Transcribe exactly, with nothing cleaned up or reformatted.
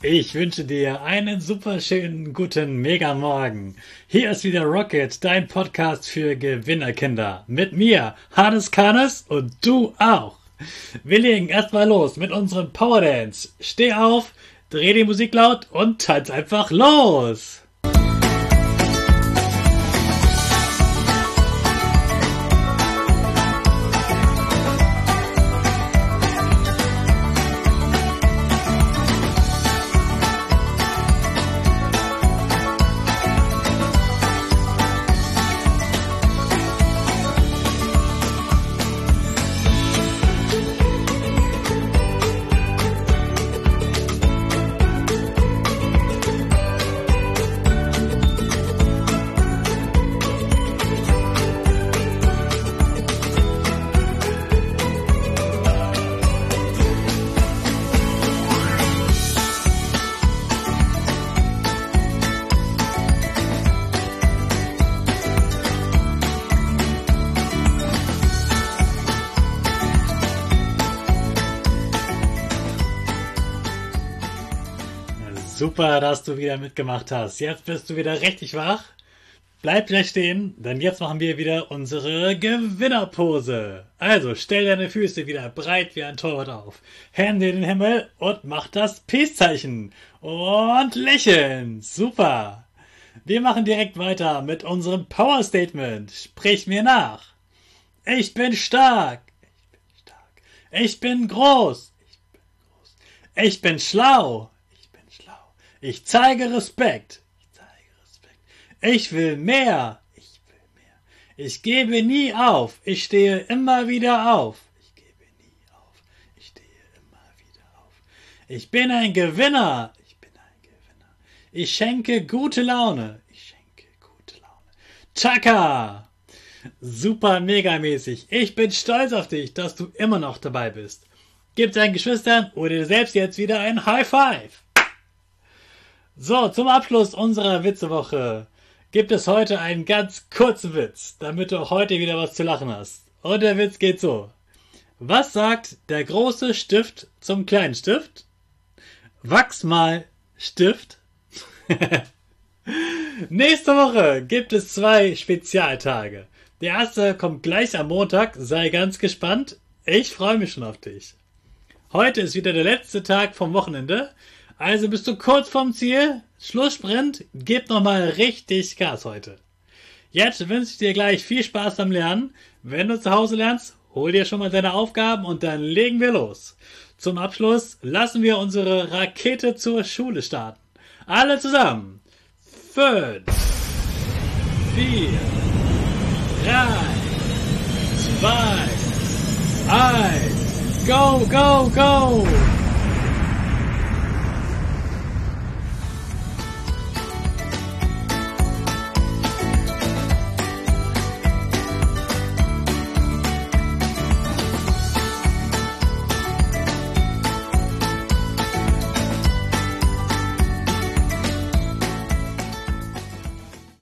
Ich wünsche dir einen super schönen guten Mega-Morgen. Hier ist wieder Rocket, dein Podcast für Gewinnerkinder. Mit mir, Hannes Karnes und du auch. Wir legen erstmal los mit unserem Power Dance. Steh auf, dreh die Musik laut und tanz einfach los. Super, dass du wieder mitgemacht hast. Jetzt bist du wieder richtig wach. Bleib gleich stehen, denn jetzt machen wir wieder unsere Gewinnerpose. Also stell deine Füße wieder breit wie ein Torwart auf. Hände in den Himmel und mach das Peace-Zeichen. Und lächeln. Super. Wir machen direkt weiter mit unserem Power-Statement. Sprich mir nach. Ich bin stark. Ich bin stark. Ich bin groß. Ich bin groß. Ich bin schlau. Ich zeige Respekt. Ich zeige Respekt. Ich will mehr. Ich will mehr. Ich gebe nie auf. Ich stehe immer wieder auf. Ich gebe nie auf. Ich stehe immer wieder auf. Ich bin ein Gewinner. Ich bin ein Gewinner. Ich schenke gute Laune. Ich schenke gute Laune. Chaka! Super megamäßig. Ich bin stolz auf dich, dass du immer noch dabei bist. Gib deinen Geschwistern oder dir selbst jetzt wieder ein High Five. So, zum Abschluss unserer Witzewoche gibt es heute einen ganz kurzen Witz, damit du auch heute wieder was zu lachen hast. Und der Witz geht so. Was sagt der große Stift zum kleinen Stift? Wachs mal, Stift. Nächste Woche gibt es zwei Spezialtage. Der erste kommt gleich am Montag, sei ganz gespannt. Ich freue mich schon auf dich. Heute ist wieder der letzte Tag vom Wochenende. Also bist du kurz vorm Ziel, Schlusssprint, gib nochmal richtig Gas heute. Jetzt wünsche ich dir gleich viel Spaß beim Lernen. Wenn du zu Hause lernst, hol dir schon mal deine Aufgaben und dann legen wir los. Zum Abschluss lassen wir unsere Rakete zur Schule starten. Alle zusammen. Fünf, vier, drei, zwei, eins, go, go, go!